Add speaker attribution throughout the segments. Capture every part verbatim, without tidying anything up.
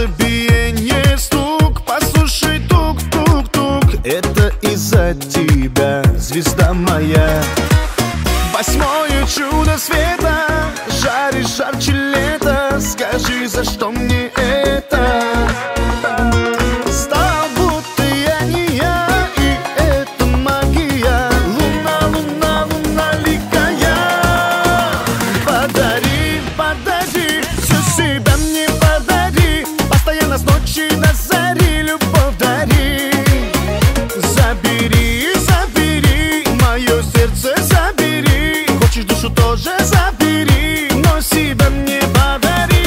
Speaker 1: биение, стук, послушай тук-тук-тук. Это из-за тебя, звезда моя. Восьмое чудо света, жаришь жарче лета. Скажи, за что мне это? Стал будто я не я, и это магия. Луна, луна, луна ликая. Подари, подари, все себя мне подари. Постоянно с ночи до зари любовь дари. Забери, забери, мое сердце забери. Хочешь душу тоже забери, но себя мне подари.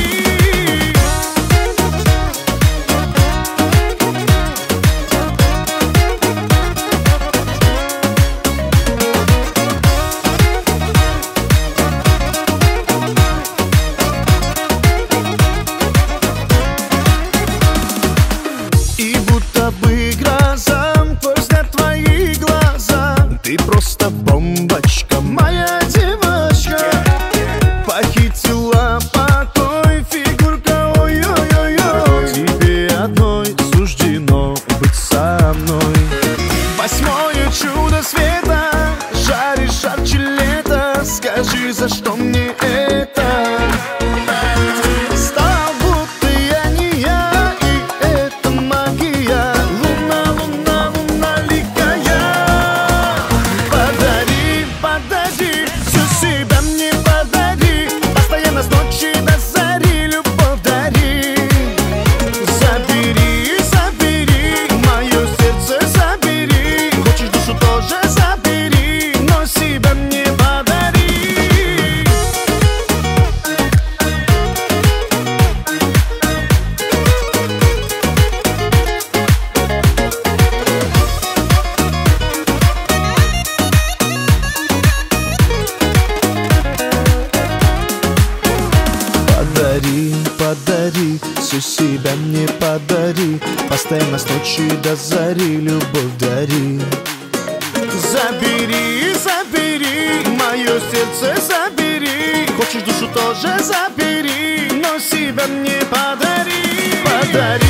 Speaker 1: И будто бы гроза, взгляд твои глаза. Ты просто бомбочка, моя девочка. Похитила покой, фигурка, ой-ой-ой-ой. Тебе одной суждено быть со мной. Восьмое чудо света, жаришь жарче лета. Скажи, за что мне это? Стал будто я не я, и это магия. Луна, луна, луна ликая. Подари, подари, все себя мне подари. Постоянно с ночи до зари любовь дари. Забери, забери, мое сердце забери. Хочешь душу тоже забери, но себя мне подари. Подари, подари, все себя мне подари. Постоянно с ночи до зари любовь дари. Забери, забери, мое сердце забери. Хочешь душу тоже забери, но себя мне подари. Подари.